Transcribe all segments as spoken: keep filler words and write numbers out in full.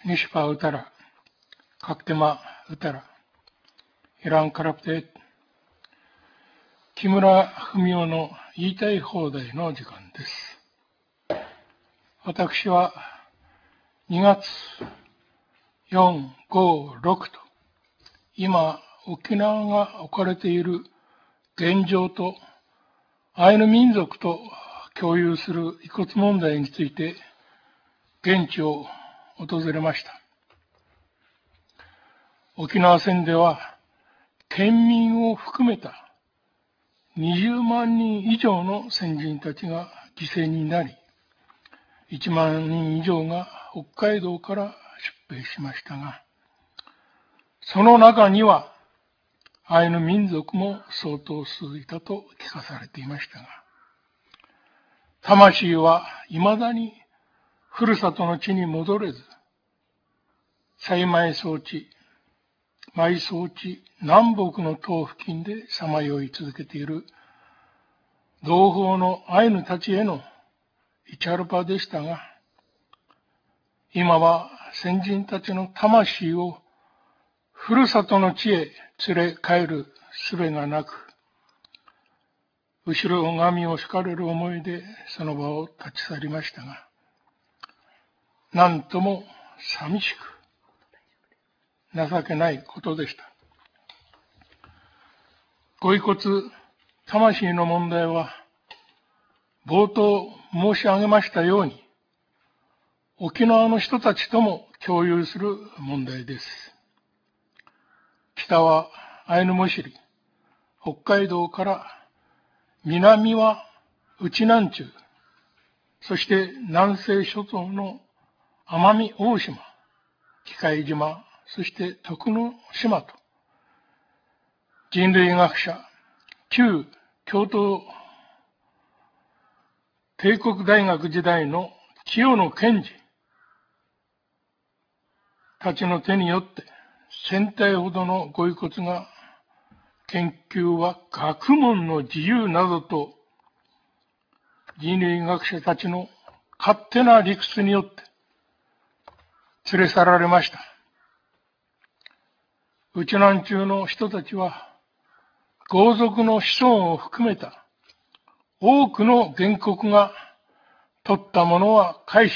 Nishpa Utara, Kaktema Utara, Iran Karapte、木村文夫の言いたい放題の時間です。私はにがつよん、ご、ろくと、今沖縄が置かれている現状とアイヌ民族と共有する遺骨問題について現地を訪れました。沖縄戦では県民を含めたにじゅうまんにん以上の先人たちが犠牲になり、いちまんにん以上が北海道から出兵しましたが、その中にはアイヌ民族も相当数いたと聞かされていましたが、魂は未だにふるさとの地に戻れず、栽埋装置、埋葬地南北の島付近でさまよい続けている同胞のアイヌたちへのイチャルパでしたが、今は先人たちの魂をふるさとの地へ連れ帰る術がなく、後ろ髪を敷かれる思いでその場を立ち去りましたが、なんとも寂しく情けないことでした。ご遺骨、魂の問題は、冒頭申し上げましたように、沖縄の人たちとも共有する問題です。北はアイヌモシリ、北海道から南は内南中、そして南西諸島の奄美大島、喜界島、そして徳之島と、人類学者、旧京都帝国大学時代の清野賢治たちの手によって千体ほどのご遺骨が研究は学問の自由などと人類学者たちの勝手な理屈によって連れ去られました。内南中の人たちは豪族の子孫を含めた多くの原告が取ったものは返し、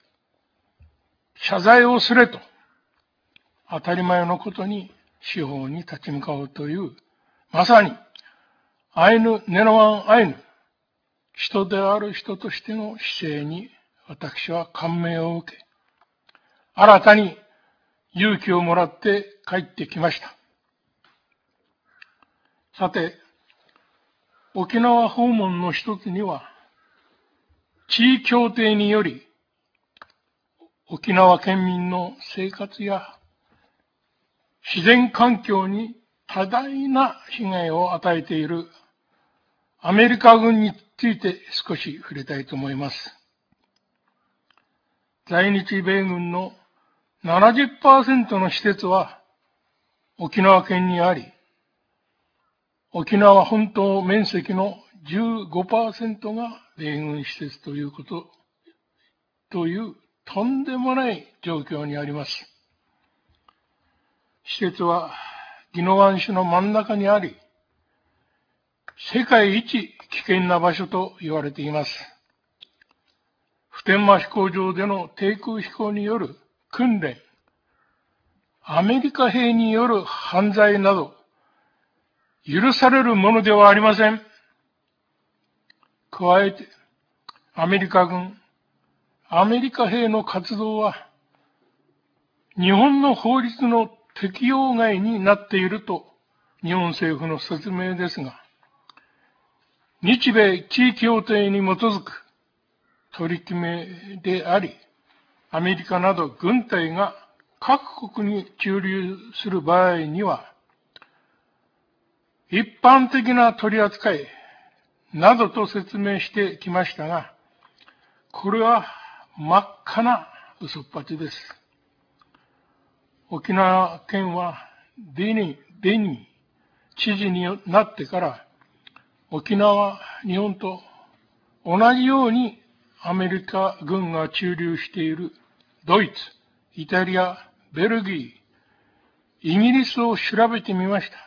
謝罪をすれと当たり前のことに司法に立ち向かうという、まさにアイヌ・ネノワン・アイヌ、人である人としての姿勢に私は感銘を受け、新たに勇気をもらって帰ってきました。さて、沖縄訪問の一つには、地位協定により、沖縄県民の生活や自然環境に多大な被害を与えているアメリカ軍について少し触れたいと思います。在日米軍の ななじゅっパーセント の施設は沖縄県にあり、沖縄本島面積の じゅうごパーセント が米軍施設ということ、というとんでもない状況にあります。施設は宜野湾市の真ん中にあり、世界一危険な場所と言われています。普天間飛行場での低空飛行による訓練、アメリカ兵による犯罪など、許されるものではありません。加えて、アメリカ軍、アメリカ兵の活動は、日本の法律の適用外になっていると、日本政府の説明ですが、日米地位協定に基づく取り決めであり、アメリカなど軍隊が各国に駐留する場合には、一般的な取り扱いなどと説明してきましたが、これは真っ赤な嘘っぱちです。沖縄県はデニー、デニー知事になってから、沖縄、日本と同じようにアメリカ軍が駐留しているドイツ、 イタリア、ベルギー、イギリスを調べてみました。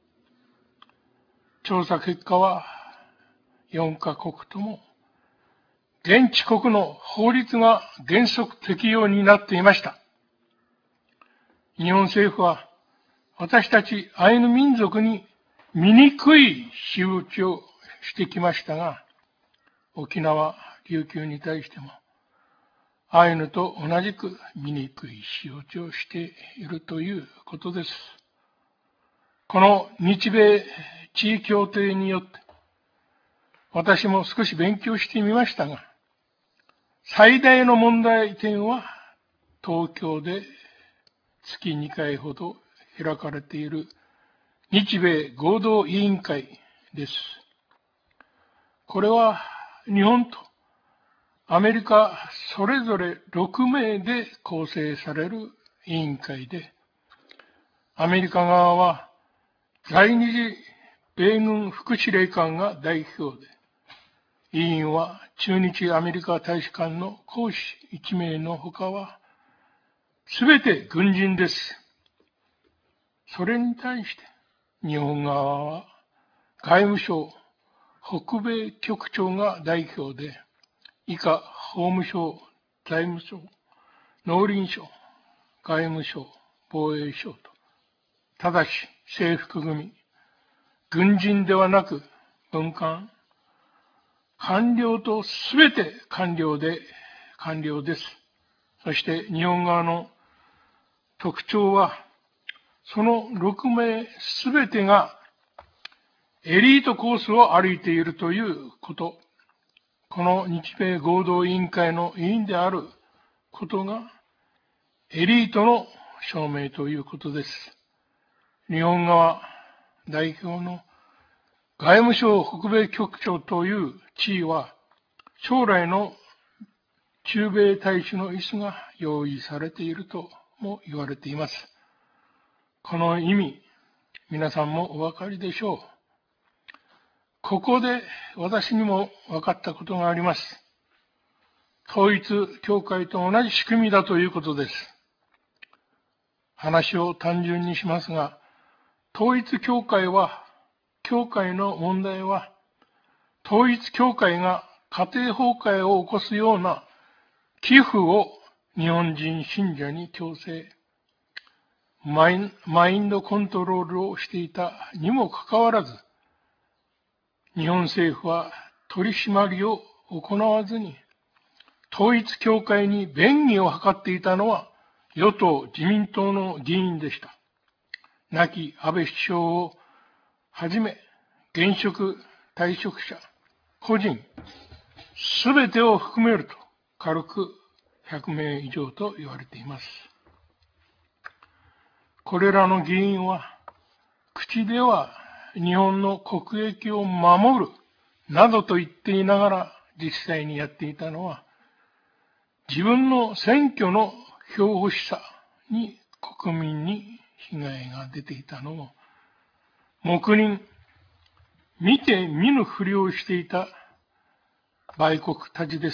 調査結果はよんカ国とも現地国の法律が原則適用になっていました。日本政府は私たちアイヌ民族に醜い仕打ちをしてきましたが、沖縄、琉球に対してもアイヌと同じく醜い仕打ちをしているということです。この日米地位協定によって私も少し勉強してみましたが、最大の問題点は東京で月にかいほど開かれている日米合同委員会です。これは日本とアメリカそれぞれろくめいで構成される委員会で、アメリカ側は在日米軍副司令官が代表で、委員は駐日アメリカ大使館の公使いちめいのほかはすべて軍人です。それに対して日本側は外務省北米局長が代表で、以下法務省、財務省、農林省、外務省、防衛省と、ただし制服組、軍人ではなく文官、官僚とすべて官僚で官僚です。そして日本側の特徴は、そのろくめいすべてがエリートコースを歩いているということ、この日米合同委員会の委員であることがエリートの証明ということです。日本側代表の外務省北米局長という地位は、将来の駐米大使の椅子が用意されているとも言われています。この意味、皆さんもお分かりでしょう。ここで私にも分かったことがあります。統一教会と同じ仕組みだということです。話を単純にしますが、統一教会は、教会の問題は、統一教会が家庭崩壊を起こすような寄付を日本人信者に強制、マイン、マインドコントロールをしていたにもかかわらず、日本政府は取り締まりを行わずに、統一教会に便宜を図っていたのは与党自民党の議員でした。亡き安倍首相をはじめ、現職退職者、個人、すべてを含めると軽くひゃくめい以上と言われています。これらの議員は、口では日本の国益を守るなどと言っていながら実際にやっていたのは、自分の選挙の票欲しさに国民に被害が出ていたのを、黙認、見て見ぬふりをしていた売国たちです。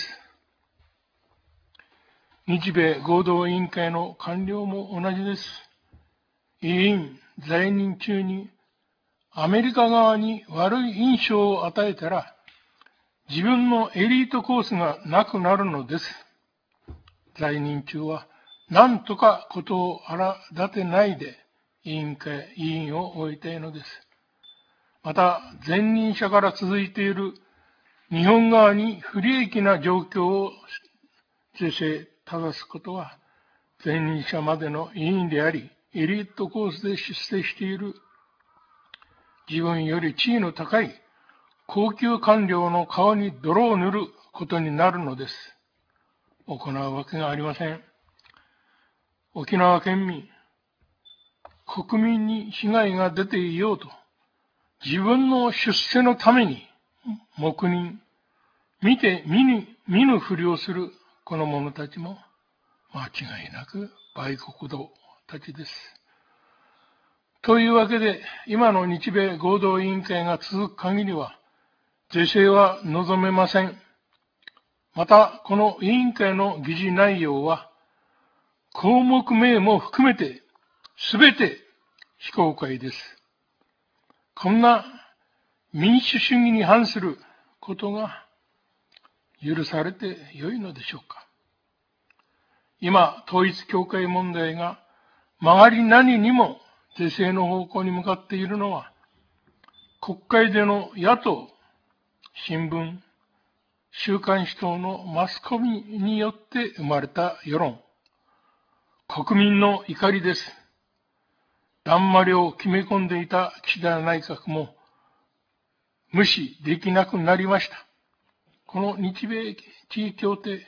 日米合同委員会の官僚も同じです。委員在任中にアメリカ側に悪い印象を与えたら、自分のエリートコースがなくなるのです。在任中は何とかことを荒立てないで委員会、委員を終えたいのです。また、前任者から続いている日本側に不利益な状況を是正、正すことは、前任者までの委員であり、エリートコースで出世している自分より地位の高い高級官僚の顔に泥を塗ることになるのです。行うわけがありません。沖縄県民、国民に被害が出ていようと、自分の出世のために黙認、見て見ぬ、見ぬふりをするこの者たちも間違いなく売国奴たちです。というわけで、今の日米合同委員会が続く限りは、是正は望めません。また、この委員会の議事内容は、 項目名も含めて、すべて非公開です。こんな民主主義に反することが許されてよいのでしょうか。今、統一教会問題が曲がりなりにも是正の方向に向かっているのは、国会での野党、新聞、週刊誌等のマスコミによって生まれた世論、国民の怒りです。だんまりを決め込んでいた岸田内閣も無視できなくなりました。この日米地位協定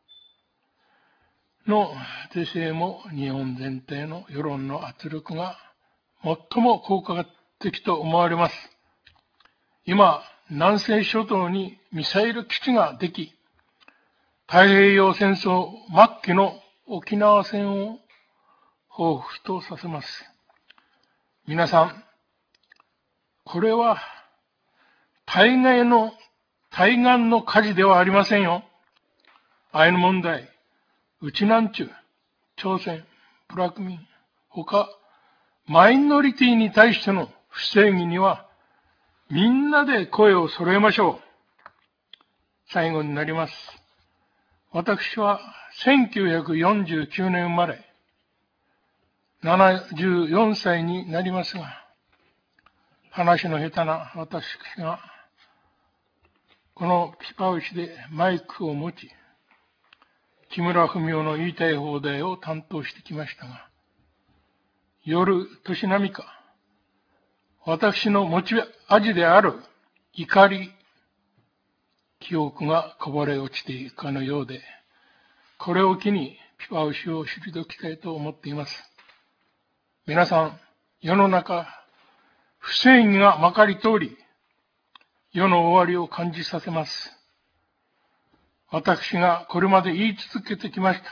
の是正も日本全体の世論の圧力が最も効果的と思われます。今、南西諸島にミサイル基地ができ、太平洋戦争末期の沖縄戦を彷彿とさせます。皆さん、これは対岸の、対岸の火事ではありませんよ。アイヌ問題、ウチナンチュ、朝鮮、部落民、他、マイノリティに対しての不正義には、みんなで声を揃えましょう。最後になります。私はせんきゅうひゃくよんじゅうきゅうねん生まれ、ななじゅうよんさいになりますが、話の下手な私が、このピパウチでマイクを持ち、木村文雄の言いたい放題を担当してきましたが、夜年並みか、私の持ち味である怒り、記憶がこぼれ落ちていくかのようで、これを機にピパウシを退きたいと思っています。皆さん、世の中、不正義がまかり通り、世の終わりを感じさせます。私がこれまで言い続けてきました。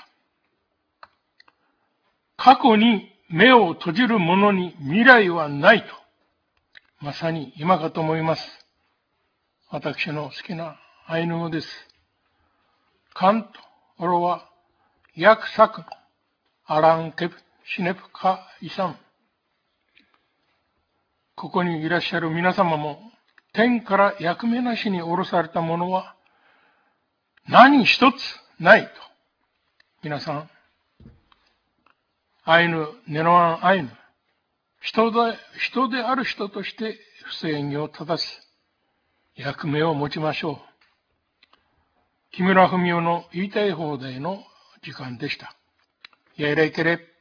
過去に目を閉じる者に未来はないと、まさに今かと思います。私の好きなアイヌ語です。カント、オロは、ヤクサク、アランケプ、シネプカ、イサン。ここにいらっしゃる皆様も、天から役目なしに降ろされたものは、何一つないと。皆さん、アイヌ、ネロアンアイヌ、人で、人である人として不正義を正す役目を持ちましょう。木村文雄の言いたい放題の時間でした。やいらいけれ。